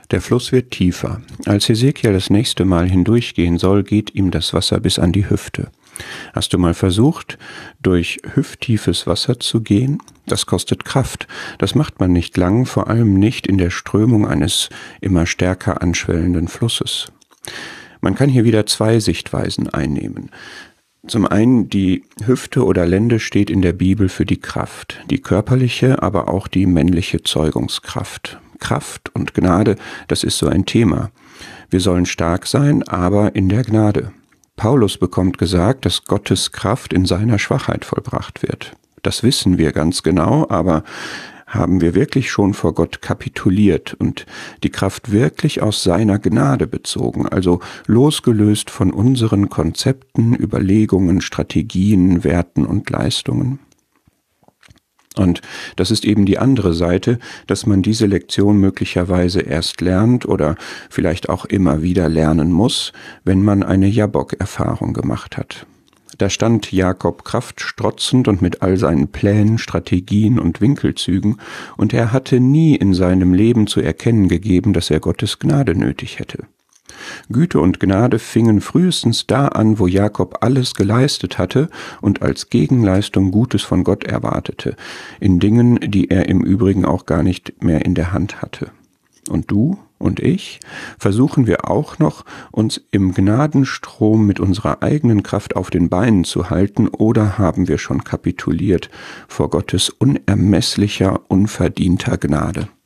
Der Fluss wird tiefer. Als Hesekiel das nächste Mal hindurchgehen soll, geht ihm das Wasser bis an die Hüfte. Hast du mal versucht, durch hüfttiefes Wasser zu gehen? Das kostet Kraft. Das macht man nicht lang, vor allem nicht in der Strömung eines immer stärker anschwellenden Flusses. Man kann hier wieder zwei Sichtweisen einnehmen. Zum einen, die Hüfte oder Lende steht in der Bibel für die Kraft, die körperliche, aber auch die männliche Zeugungskraft. Kraft und Gnade, das ist so ein Thema. Wir sollen stark sein, aber in der Gnade. Paulus bekommt gesagt, dass Gottes Kraft in seiner Schwachheit vollbracht wird. Das wissen wir ganz genau, aber haben wir wirklich schon vor Gott kapituliert und die Kraft wirklich aus seiner Gnade bezogen, also losgelöst von unseren Konzepten, Überlegungen, Strategien, Werten und Leistungen? Und das ist eben die andere Seite, dass man diese Lektion möglicherweise erst lernt oder vielleicht auch immer wieder lernen muss, wenn man eine Jabbok-Erfahrung gemacht hat. Da stand Jakob kraftstrotzend und mit all seinen Plänen, Strategien und Winkelzügen, und er hatte nie in seinem Leben zu erkennen gegeben, dass er Gottes Gnade nötig hätte. Güte und Gnade fingen frühestens da an, wo Jakob alles geleistet hatte und als Gegenleistung Gutes von Gott erwartete, in Dingen, die er im Übrigen auch gar nicht mehr in der Hand hatte. Und du und ich, versuchen wir auch noch, uns im Gnadenstrom mit unserer eigenen Kraft auf den Beinen zu halten, oder haben wir schon kapituliert vor Gottes unermesslicher, unverdienter Gnade?